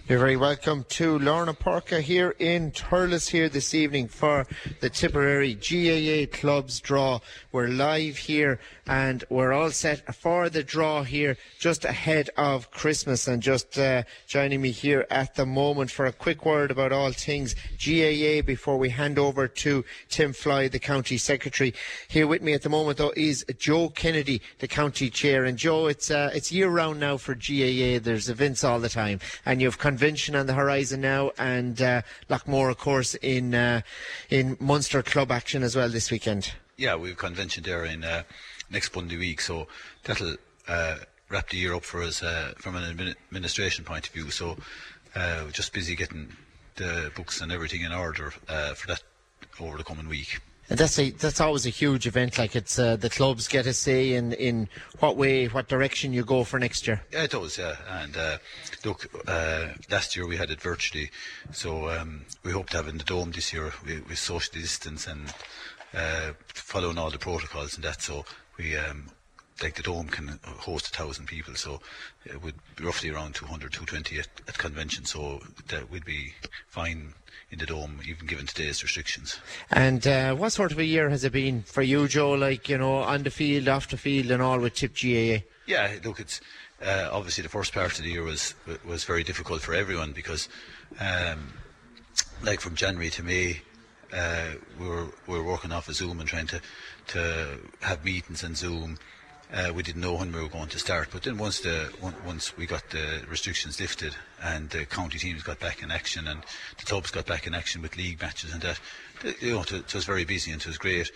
You're very welcome to Lorna Porca here in Thurles here this evening for the Tipperary GAA Clubs draw. We're live here and we're all set for the draw here just ahead of Christmas, and just joining me here at the moment for a quick word about all things GAA before we hand over to Tim Fly, the County Secretary. Here with me at the moment though is Joe Kennedy, the County Chair. And Joe, it's year round now for GAA. There's events all the time, and you've convention on the horizon now, and Loughmore of course in Munster club action as well this weekend. Yeah, we've convention there in next Monday week, so that'll wrap the year up for us from an administration point of view. So we're just busy getting the books and everything in order for that over the coming week. And that's always a huge event. Like, it's the clubs get a say in what direction you go for next year. Yeah, it does. Yeah, and look, last year we had it virtually, so we hope to have it in the Dome this year with social distance and following all the protocols and that. So we like the Dome can host 1,000 people, so it would be roughly around 200, 220 at convention. So that would be fine in the Dome, even given today's restrictions. And what sort of a year has it been for you, Joe, like, you know, on the field, off the field and all with Tip GAA? Yeah, look, it's obviously the first part of the year was very difficult for everyone because like from January to May we were working off of Zoom and trying to have meetings on Zoom. We didn't know when we were going to start, but then once we got the restrictions lifted and the county teams got back in action and the clubs got back in action with league matches and that, you know, it was very busy, and it was great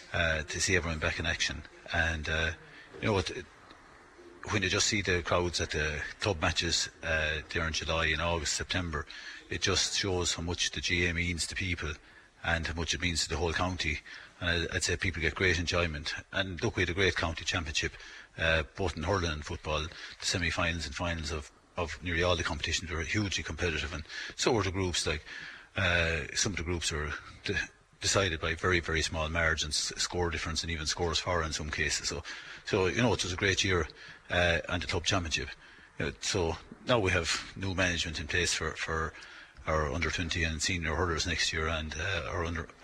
to see everyone back in action. And you know what, when you just see the crowds at the club matches there in July and August, September, it just shows how much the GAA means to people and how much it means to the whole county. And I'd say people get great enjoyment. And look, we had a great county championship, both in hurling and football. The semi-finals and finals of nearly all the competitions were hugely competitive, and so were the groups. Like some of the groups were decided by very, very small margins, score difference, and even scores for in some cases. So you know, it was a great year, and the club championship. So now we have new management in place for our under 20 and senior hurlers next year, and our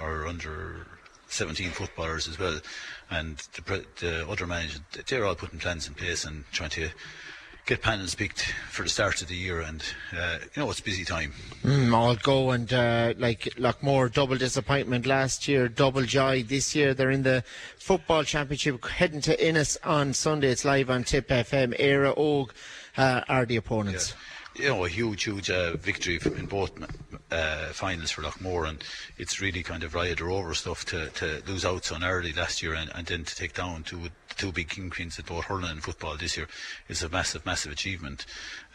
under 17 footballers as well, and the other management, they're all putting plans in place and trying to get panels picked for the start of the year. And you know, it's busy time. All go, and like Loughmore, double disappointment last year, double joy this year. They're in the football championship, heading to Innis on Sunday. It's live on Tip FM. Éire Óg are the opponents. Yeah. You know, a huge victory in both finals for Loughmore, and it's really kind of Riot or over stuff to lose out so early last year and then to take down two big kingpins at both hurling and football this year is a massive achievement.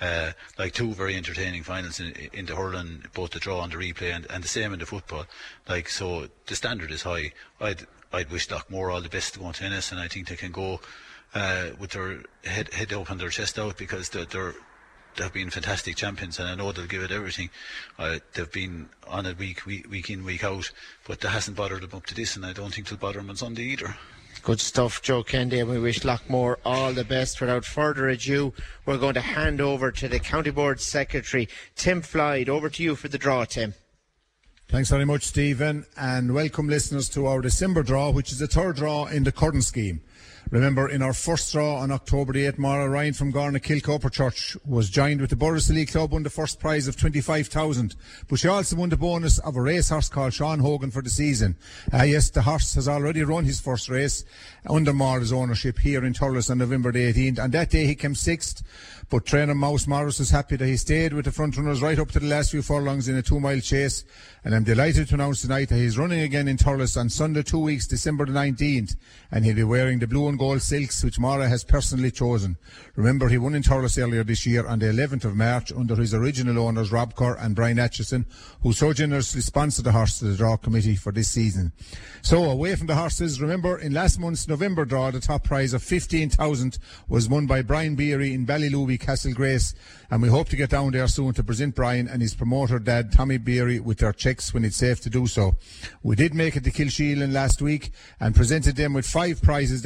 Like two very entertaining finals in the hurling, both the draw and the replay, and the same in the football. Like, so the standard is high. I'd wish Loughmore all the best to go to Ennis, and I think they can go with their head up and their chest out, because they've been fantastic champions, and I know they'll give it everything. They've been on it week in, week out, but that hasn't bothered them up to this, and I don't think it'll bother them on Sunday either. Good stuff, Joe Kennedy, and we wish Loughmore all the best. Without further ado, we're going to hand over to the County Board Secretary, Tim Floyd. Over to you for the draw, Tim. Thanks very much, Stephen, and welcome listeners to our December draw, which is the third draw in the current scheme. Remember, in our first draw on October the 8th, Mara Ryan from Garna Kilcoper Church was joined with the Borrisley Club, won the first prize of 25,000, but she also won the bonus of a racehorse called Sean Hogan for the season. Yes, the horse has already run his first race under Mara's ownership here in Thurles on November the 18th, and that day he came sixth. But trainer Mouse Morris is happy that he stayed with the front runners right up to the last few furlongs in a 2-mile chase, and I'm delighted to announce tonight that he's running again in Thurles on Sunday 2 weeks, December the 19th, and he'll be wearing the blue and gold silks which Mara has personally chosen. Remember, he won in Thurles earlier this year on the 11th of March under his original owners Rob Kerr and Brian Atchison, who so generously sponsored the horse to the draw committee for this season. So away from the horses, remember, in last month's November draw, the top prize of 15,000 was won by Brian Beery in Ballylooby, Castle Grace, and we hope to get down there soon to present Brian and his promoter dad Tommy Beery with their cheques when it's safe to do so. We did make it to Kilsheelan last week and presented them with 5 prizes that they won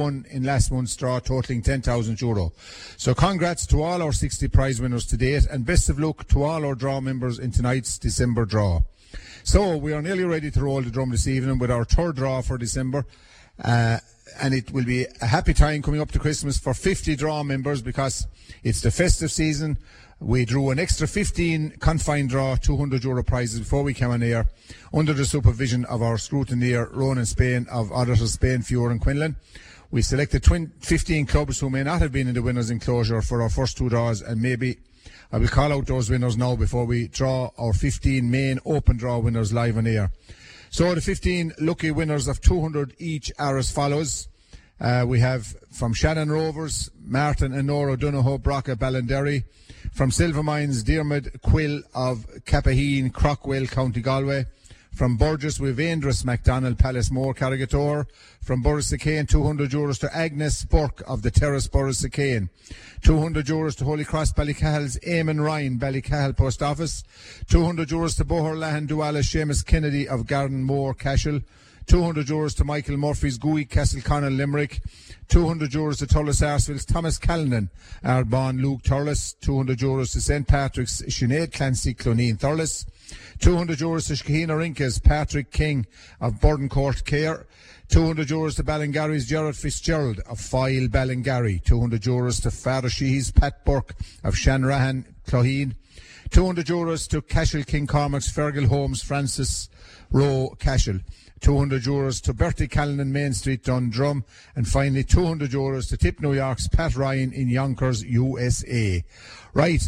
won in last month's draw, totaling €10,000. So congrats to all our 60 prize winners to date, and best of luck to all our draw members in tonight's December draw. So we are nearly ready to roll the drum this evening with our third draw for December. And it will be a happy time coming up to Christmas for 50 draw members, because it's the festive season. We drew an extra 15 confined draw, €200 prizes before we came on air, under the supervision of our scrutineer, Ronan Spain of Auditors Spain, Fiore and Quinlan. We selected 15 clubs who may not have been in the winners' enclosure for our first two draws, and maybe I will call out those winners now before we draw our 15 main open draw winners live on air. So the 15 lucky winners of 200 each are as follows. We have from Shannon Rovers, Martin and Nora Donohoe, Brocka, Ballinderry. From Silvermines, Diarmid Quill of Capaheen, Crockwell, County Galway. From Burgess, we have Andrus MacDonald, Pallasmore, Carrigator. From Borrisacane, €200 to Agnes Burke of the Terrace, Borrisacane. €200 to Holy Cross Ballycahill's Eamon Ryan, Ballycahill Post Office. €200 to Boherlahan Duala, Seamus Kennedy of Garden Moor, Cashel. €200 to Michael Murphy's Gooey, Castleconnell, Limerick. €200 to Thurles Arseville's Thomas Callanan, Arbonne, Luke Thurles. €200 to St. Patrick's Sinead Clancy, Cloneen, Thurles. €200 to Shahina Rinke's Patrick King of Burdencourt, Care. €200 to Ballingarry's Gerard Fitzgerald of Foyle, Ballingarry. €200 to Father Sheehy's Pat Burke of Shanrahan, Cloheen. €200 to Cashel King Cormac's Fergal Holmes, Francis Rowe, Cashel. €200 to Bertie Callanan, Main Street, Dundrum. And finally, €200 to Tip New York's Pat Ryan in Yonkers, USA. Right.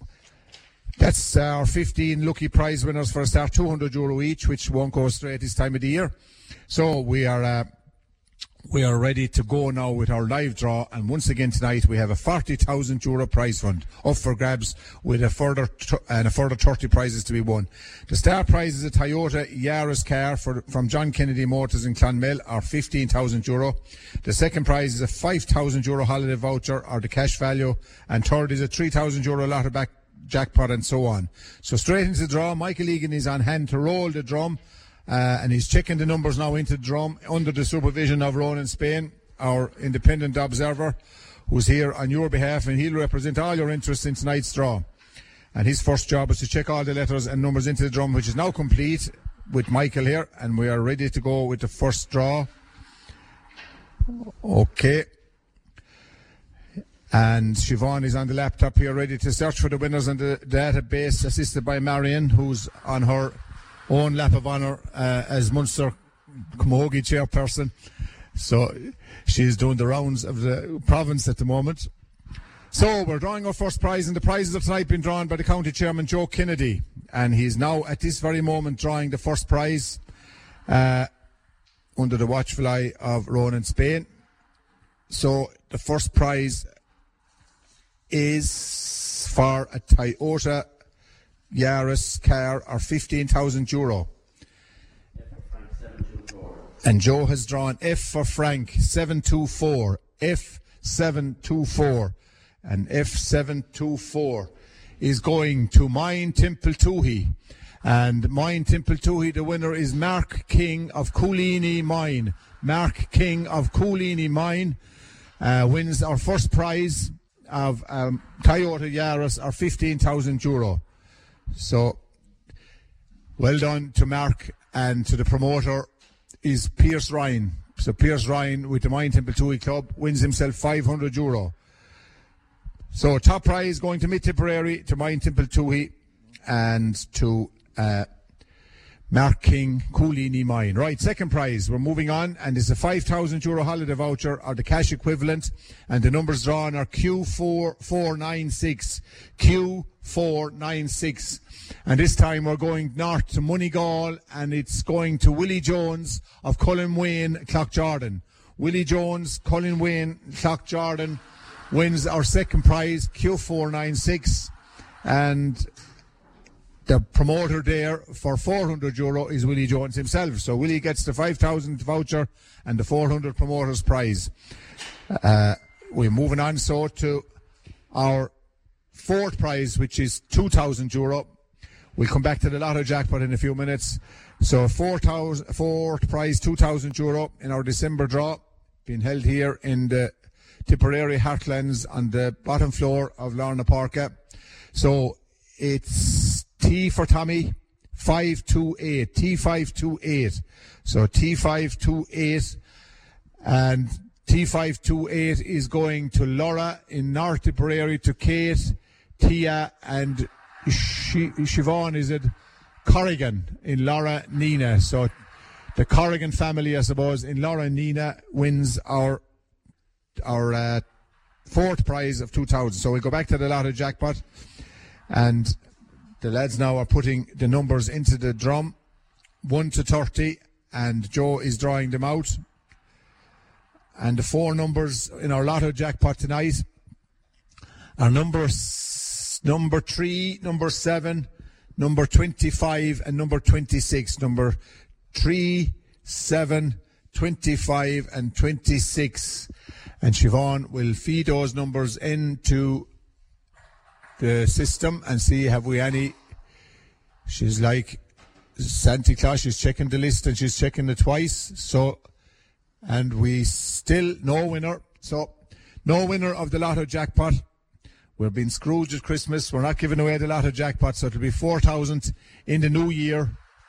That's our 15 lucky prize winners for a start, €200 each, which won't go straight this time of the year. So we are ready to go now with our live draw, and once again tonight we have a €40,000 prize fund up for grabs, with a further 30 prizes to be won. The star prize is a Toyota Yaris car from John Kennedy Motors in Clonmel, or €15,000. The second prize is a €5,000 holiday voucher, or the cash value, and third is a €3,000 lotto back jackpot, and so on. So straight into the draw. Michael Egan is on hand to roll the drum. And he's checking the numbers now into the drum under the supervision of Ronan Spain, our independent observer, who's here on your behalf, and he'll represent all your interests in tonight's draw. And his first job is to check all the letters and numbers into the drum, which is now complete with Michael here, and we are ready to go with the first draw. Okay. And Siobhan is on the laptop here, ready to search for the winners on the database, assisted by Marion, who's on her own lap of honour as Munster Camogie chairperson. So she's doing the rounds of the province at the moment. So we're drawing our first prize, and the prizes of tonight been drawn by the county chairman, Joe Kennedy, and he's now at this very moment drawing the first prize under the watchful eye of Ronan Spain. So the first prize is for a Toyota Yaris car, or €15,000. And Joe has drawn F for Frank, 724. F724. And F724 is going to Mine Temple Toohey. And Mine Temple Toohey, the winner is Mark King of Coolini Mine. Mark King of Coolini Mine wins our first prize of Toyota Yaris, or €15,000. So, well done to Mark, and to the promoter is Pierce Ryan. So Pierce Ryan with the Mine Temple Toohey Club wins himself €500. So top prize going to Mid-Tipperary, to Mine Temple Toohey, and to Mark King, Coolini Mine. Right, second prize, we're moving on, and it's a €5,000 holiday voucher, or the cash equivalent, and the numbers drawn are Q4496. Q496. And this time we're going north to Moneygall, and it's going to Willie Jones of Cullen Wayne, Clough-Jordan. Willie Jones, Cullen Wayne, Clough-Jordan wins our second prize, Q496, and the promoter there for €400 is Willie Jones himself. So Willie gets the 5,000 voucher and the 400 promoters prize. We're moving on so to our fourth prize, which is €2,000. We'll come back to the lotto jackpot in a few minutes. So fourth prize, €2,000 in our December draw. being held here in the Tipperary Heartlands on the bottom floor of Lorna Parka. So it's T for Tommy, 528, T528. So T528, and T528 is going to Laura in North Tipperary, to Kate, Tia, and Siobhan is at Corrigan in Laura Nina. So the Corrigan family, I suppose, in Laura Nina wins our fourth prize of 2,000. So we go back to the lotto jackpot, and the lads now are putting the numbers into the drum, 1 to 30, and Joe is drawing them out. And the four numbers in our lotto jackpot tonight are number 3, number 7, number 25, and number 26. Number 3, 7, 25, and 26. And Siobhan will feed those numbers into the system and see have we any. She's like Santa Claus, she's checking the list and she's checking it twice. So, and we still no winner. So, no winner of the lotto jackpot. We're being Scrooge at Christmas. We're not giving away the lotto jackpot, so it'll be 4,000 in the new year.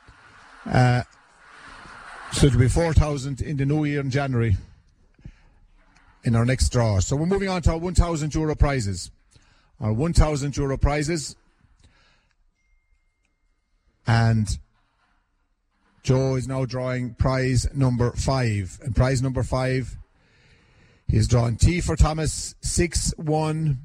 So it'll be 4,000 in the new year in January in our next draw. So we're moving on to our €1,000 prizes. Our €1,000 prizes. And Joe is now drawing prize number 5. And prize number 5, he's drawing T for Thomas, 6-1,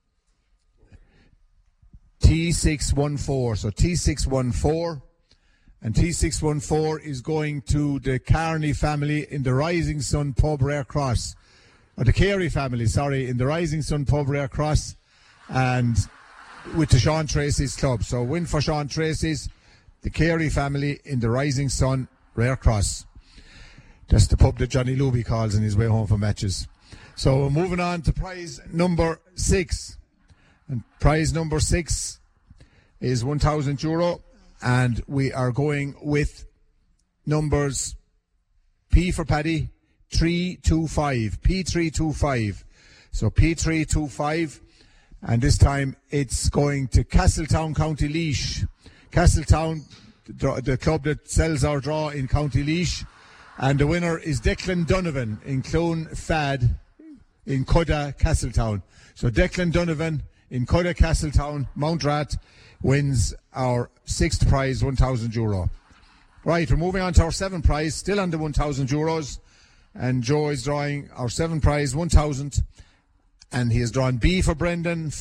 T614. So T614. And T614 is going to the Carney family in the Rising Sun Pub, Rare Cross. Or the Carey family, sorry, in the Rising Sun Pub, Rare Cross. And with the Sean Tracy's club. So win for Sean Tracy's, the Carey family in the Rising Sun, Rare Cross. That's the pub that Johnny Luby calls on his way home from matches. So we're moving on to prize number 6. And prize number 6 is €1,000. And we are going with numbers P for Paddy, 325, P325. So P325, and this time it's going to Castletown, County Laois. Castletown, the club that sells our draw in County Laois. And the winner is Declan Donovan in Clone Fad in Cudda, Castletown. So Declan Donovan in Cudda, Castletown, Mount Rat, wins our 6th prize, €1,000. Right, we're moving on to our 7th prize, still under €1,000. And Joe is drawing our 7th prize, 1,000. And he has drawn B for Brendan,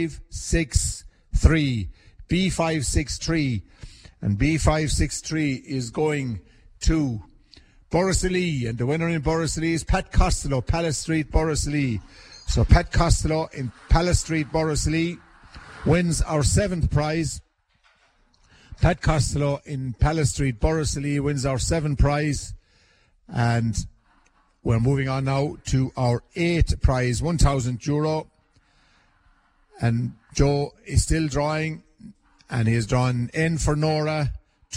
563. B563. And B563 is going to Borrisolee. And the winner in Borrisolee is Pat Costello, Palace Street, Borrisolee. So Pat Costello in Palace Street, Borrisolee wins our 7th prize. Pat Costello in Palace Street, Borrisolee wins our 7th prize. And we're moving on now to our 8th prize, €1,000. And Joe is still drawing, and he has drawn N for Nora,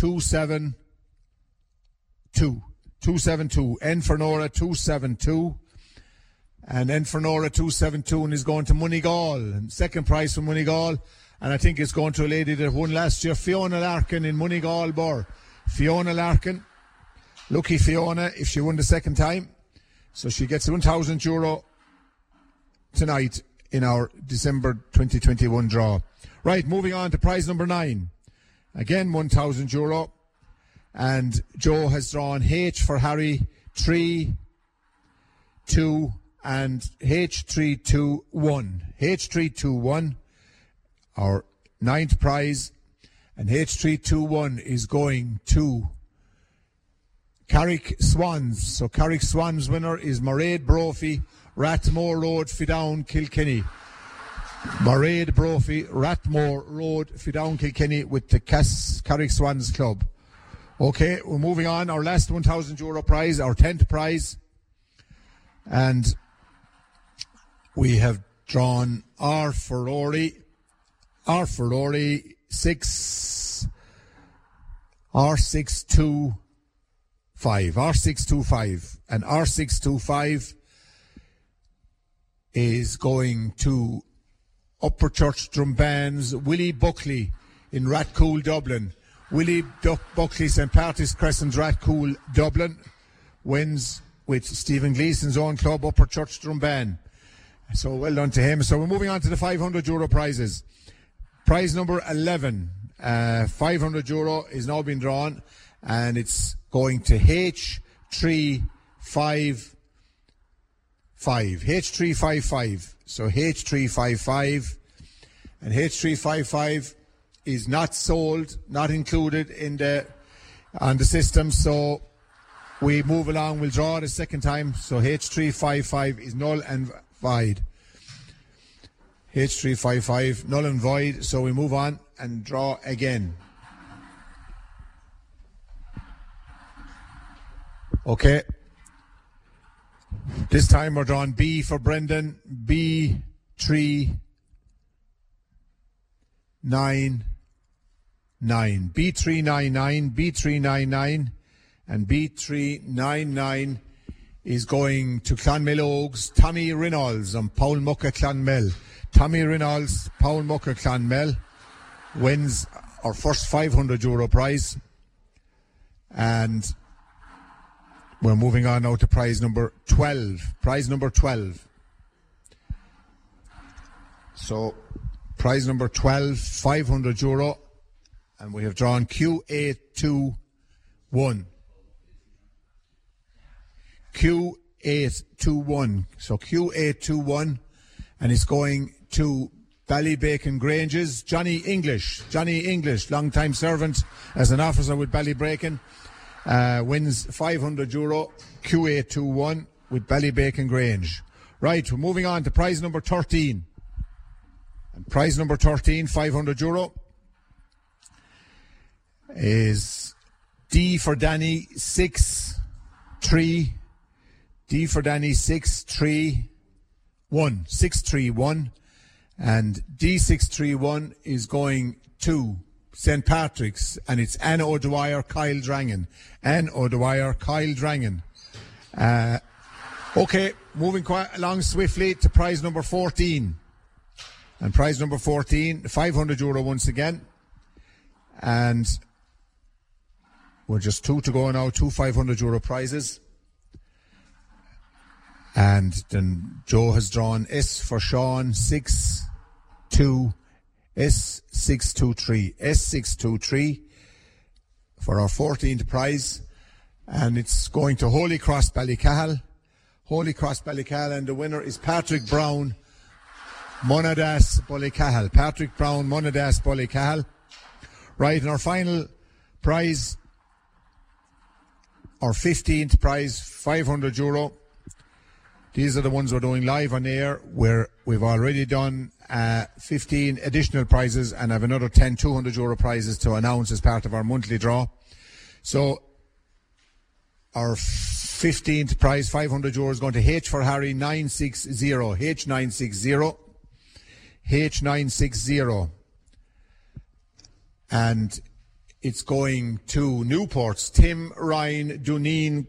272. 272. N for Nora, 272. And N for Nora, 272, and is going to Moneygall. And 2nd prize for Moneygall. And I think it's going to a lady that won last year, Fiona Larkin in Moneygall Bor. Fiona Larkin. Lucky Fiona if she won the 2nd time. So she gets €1,000 tonight in our December 2021 draw. Right, moving on to prize number 9. Again, €1,000. And Joe has drawn H for Harry, 3, 2, and H321. H321, our 9th prize. And H321 is going to Carrick Swans. So Carrick Swans winner is Mairead Brophy, Rathmore Road, Fidown, Kilkenny. Mairead Brophy, Rathmore Road, Fidown, Kilkenny with the Carrick Swans Club. Okay, we're moving on. Our last €1,000 prize, our 10th prize. And we have drawn R for Rory, 6, R62, R625. And R625 is going to Upper Church Drumban's Willie Buckley in Rathcoole, Dublin. Willie Buckley, St. Patrick's Crescent, Rathcoole, Dublin, wins with Stephen Gleeson's own club, Upper Church Drumban. So well done to him. So we're moving on to the €500 prizes. Prize number 11, €500 is now being drawn, and it's going to H355. H355. So H355, and H355 is not sold, not included on the system. So we move along. We'll draw it a second time. So H355 is null and void. H355 null and void. So we move on and draw again. Okay. This time we're drawing B for Brendan. B399. B399. And B399 is going to Clonmel Oaks, Tommy Reynolds and Paul Mucka Clonmel. Tommy Reynolds, Paul Mucka Clonmel wins our first €500 prize. And we're moving on now to prize number 12. Prize number 12. So, prize number 12, €500. And we have drawn Q821. Q821. So, Q821. And it's going to Ballybacon Granges. Johnny English, long-time servant as an officer with Ballybacon. Wins €500, Q821 with Ballybacon Grange. Right, we're moving on to prize number 13. And prize number 13, €500, is D for Danny 6-3. D for Danny 631. And D631 is going to St. Patrick's, and it's Anne O'Dwyer, Kyle Drangan. Anne O'Dwyer, Kyle Drangan. Okay, moving quite along swiftly to prize number 14. And prize number 14, €500 once again. And we're just two to go now, two €500 prizes. And then Joe has drawn S for Sean, 623 for our 14th prize, and it's going to Holy Cross Ballycahill, and the winner is Patrick Brown, Monadas Ballycahill. Right, and our final prize, our 15th prize, €500. These are the ones we're doing live on air, where we've already done 15 additional prizes and have another 10 €200 prizes to announce as part of our monthly draw. So our 15th prize, €500, is going to H for Harry 960, H960. And it's going to Newport's Tim Ryan Duneen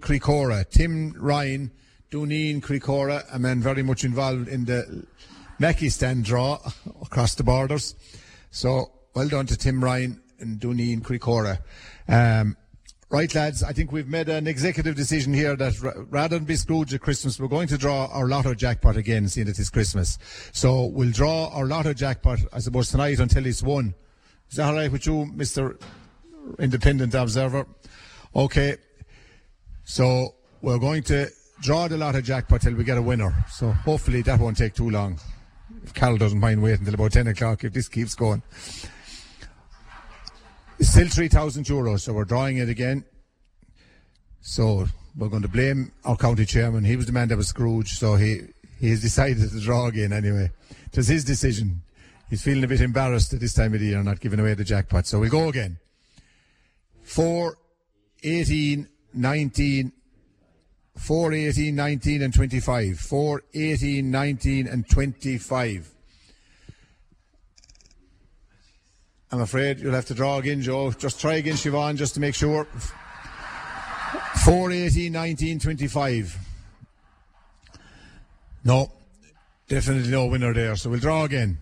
Cricora, a man very much involved in the Mackistan draw across the borders. So well done to Tim Ryan and Duneen Cricora. Right, lads, I think we've made an executive decision here that rather than be Scrooge at Christmas, we're going to draw our lotto jackpot again, seeing it is Christmas. So we'll draw our lotto jackpot, I suppose, tonight until it's won. Is that all right with you, Mr. Independent Observer? Okay. So we're going to draw the lotto jackpot till we get a winner. So hopefully that won't take too long. If Carol doesn't mind waiting until about 10 o'clock, if this keeps going. It's still €3,000, so we're drawing it again. So we're going to blame our county chairman. He was the man that was Scrooge, so he has decided to draw again anyway. It was his decision. He's feeling a bit embarrassed at this time of the year, not giving away the jackpot. So we'll go again. 4, 18, 19, 4, 18, 19 and 25. 4, 18, 19 and 25. I'm afraid you'll have to draw again, Joe. Just try again, Siobhan, just to make sure. 4-18, 19, 25. No, definitely no winner there. So we'll draw again.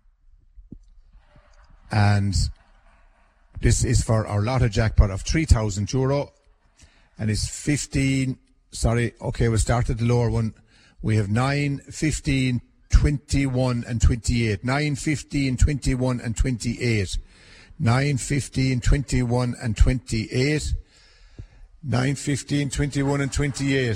And this is for our lotto jackpot of €3,000. And it's 15. Sorry, okay, we'll start at the lower one. We have 9, 15, 21 and 28. 9, 15, 21 and 28. 9, 15, 21 and 28. 9, 15, 21 and 28.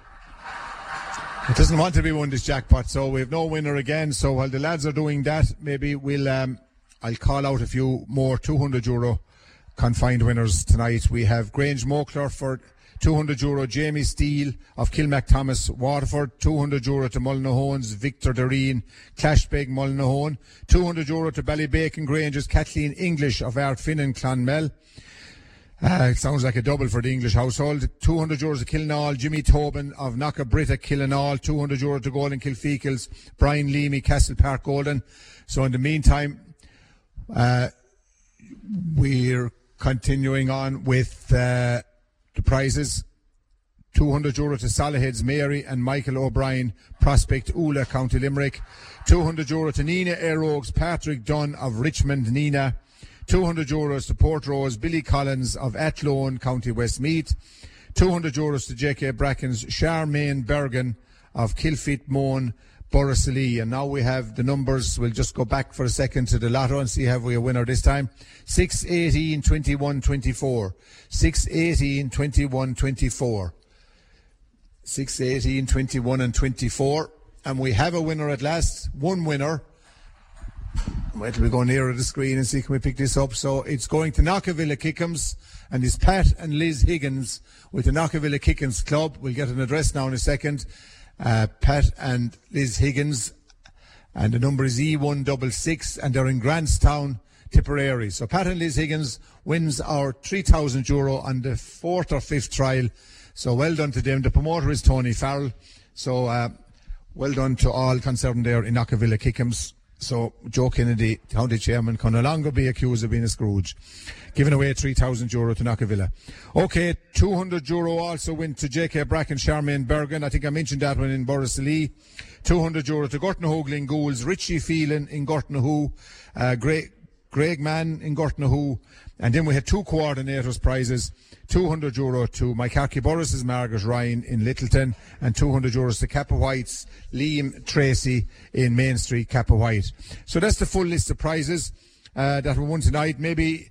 It doesn't want to be won, this jackpot, so we have no winner again. So while the lads are doing that, maybe we'll I'll call out a few more €200 confined winners tonight. We have Grange Mokler for €200, Jamie Steele of Kilmacthomas, Waterford, €200 to Mullinahon's Victor Doreen, Clashbeg, Mullinahone, €200 to Ballybacon Grange's Kathleen English of Ardfinnan, Clonmel. It sounds like a double for the English household. €200 to Kilnall, Jimmy Tobin of Knockabritta, Killinall, €200 to Golden Kilfeacles, Brian Leamy, Castle Park, Golden. So in the meantime, we're continuing on with the prizes. €200 to Salaheads Mary and Michael O'Brien, Prospect Ula, County Limerick. €200 to Nina Aerogues, Patrick Dunn of Richmond, Nina. €200 to Portrose, Billy Collins of Athlone, County Westmeath. €200 to J.K. Bracken's Charmaine Bergen of Kilfeet Moan, Borrisalee. And now we have the numbers. We'll just go back for a second to the lotto and see have we a winner this time. 6, 18, 21, 24. 6, 18, 21, 24. 6, 18, 21 and 24. And we have a winner at last. One winner. Wait till we go nearer the screen and see can we pick this up. So it's going to Knockavilla Kickham's, and it's Pat and Liz Higgins with the Knockavilla Kickham's Club. We'll get an address now in a second. Pat and Liz Higgins, and the number is E166, and they're in Grantstown, Tipperary. So Pat and Liz Higgins wins our €3,000 on the 4th or 5th trial. So well done to them. The promoter is Tony Farrell. So well done to all concerned there in Knockavilla Kickham's. So Joe Kennedy, county chairman, can no longer be accused of being a Scrooge. Giving away €3,000 to Knockavilla. Okay, €200 also went to J.K. Bracken, Charmaine Bergen. I think I mentioned that one in Borrisalee. €200 to Gortnahoe Glengools, Richie Phelan in Gortnahoe, Greg Mann in Gortnahoe. And then we had two coordinators prizes. €200 to Mycarky Borris's Margaret Ryan in Littleton, and €200 to Kappa White's Liam Tracy in Main Street, Kappa White. So that's the full list of prizes that we won tonight. Maybe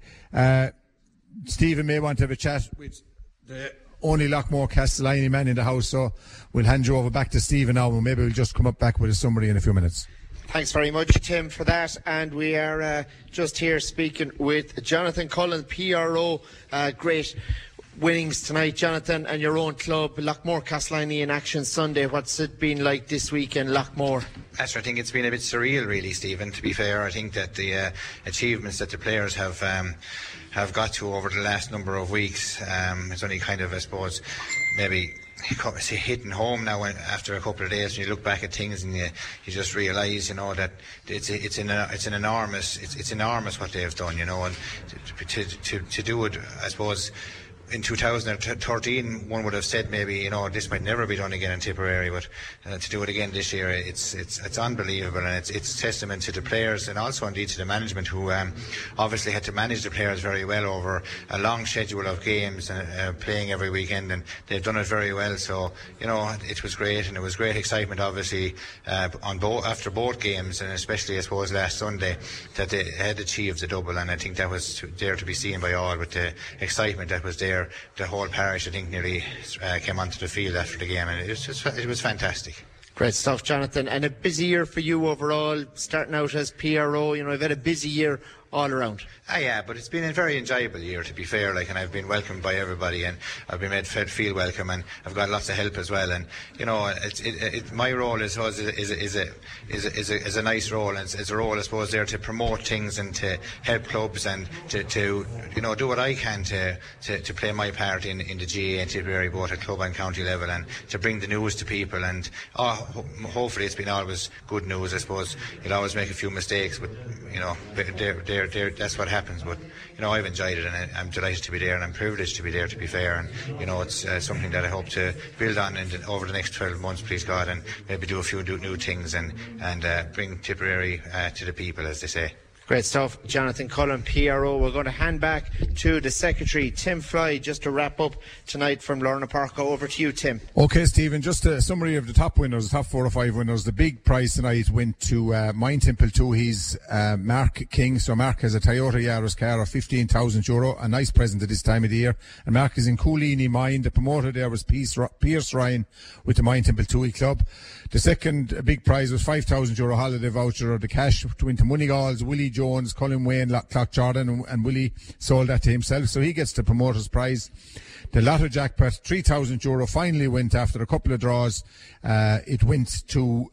Stephen may want to have a chat with the only Lockmore Castellani man in the house, so we'll hand you over back to Stephen now, and maybe we'll just come up back with a summary in a few minutes. Thanks very much, Tim, for that. And we are just here speaking with Jonathan Cullen, PRO. Great winnings tonight, Jonathan, and your own club, Lockmore Castellani, in action Sunday. What's it been like this week in Lockmore? I think it's been a bit surreal, really, Stephen, to be fair. I think that the achievements that the players have got to over the last number of weeks, it's only kind of, I suppose, maybe hitting home now after a couple of days. When you look back at things and you just realise, you know, that it's enormous what they've done, you know, and to do it, I suppose. In 2013, one would have said maybe, you know, this might never be done again in Tipperary, but to do it again this year, it's unbelievable, and it's testament to the players and also indeed to the management, who obviously had to manage the players very well over a long schedule of games and playing every weekend, and they've done it very well. So, you know, it was great, and it was great excitement, obviously, after both games, and especially, I suppose, last Sunday, that they had achieved the double, and I think that was there to be seen by all with the excitement that was there. The whole parish, I think, nearly came onto the field after the game, and it was fantastic. Great stuff, Jonathan. And a busy year for you overall, starting out as PRO. You know, I've had a busy year all around. Yeah, but it's been a very enjoyable year, to be fair, and I've been welcomed by everybody, and I've been made feel welcome, and I've got lots of help as well. And you know, my role is a nice role, and it's a role, I suppose, there to promote things and to help clubs and to you know, do what I can to play my part in the GAA and Tipperary, both at club and county level, and to bring the news to people. And hopefully it's been always good news. I suppose you'll always make a few mistakes, but you know, they're that's what happens. But I've enjoyed it, and I'm delighted to be there, and I'm privileged to be there, to be fair. And it's something that I hope to build on over the next 12 months, please God, and maybe do a few new things and bring Tipperary to the people, as they say. Great stuff, Jonathan Cullen, PRO. We're going to hand back to the Secretary, Tim Fly, just to wrap up tonight from Lorna Park. Over to you, Tim. Okay, Stephen, just a summary of the top winners, the top 4 or 5 winners. The big prize tonight went to Mine Temple 2. He's Mark King. So Mark has a Toyota Yaris car of €15,000, a nice present at this time of the year. And Mark is in Coolini Mine. The promoter there was Pierce Ryan with the Mine Temple 2 club. The second big prize was €5,000 holiday voucher. The cash went to Moneygalls, Willie Jones, Colin Wayne, Clock Jordan, and Willie sold that to himself, so he gets the promoter's prize. The lotto jackpot, €3,000, finally went after a couple of draws. It went to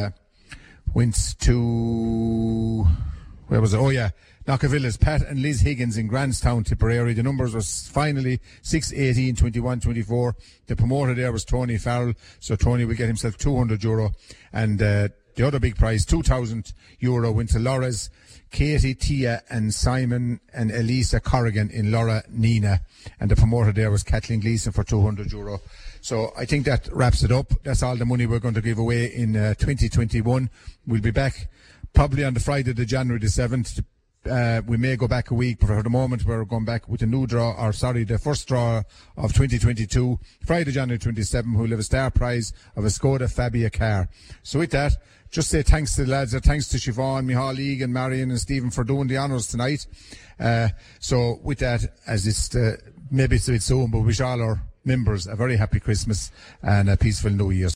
where was it? Oh yeah, Knockavillas, Pat and Liz Higgins in Grandstown, Tipperary. The numbers was finally 6, 18, 21, 24. The promoter there was Tony Farrell, so Tony will get himself €200. And the other big prize, €2,000, went to Laura's, Katie, Tia and Simon and Elisa Corrigan in Laura Nina. And the promoter there was Kathleen Gleeson for €200. So I think that wraps it up. That's all the money we're going to give away in 2021. We'll be back probably on the Friday, the January the 7th. We may go back a week, but for the moment we're going back with the first draw of 2022, Friday, January 27th. We'll have a star prize of a Skoda Fabia car. So with that, just say thanks to the lads, thanks to Siobhan, Michal, Egan, Marion and Stephen for doing the honours tonight. So with that, as it's maybe it's a bit soon, but wish all our members a very happy Christmas and a peaceful New Year.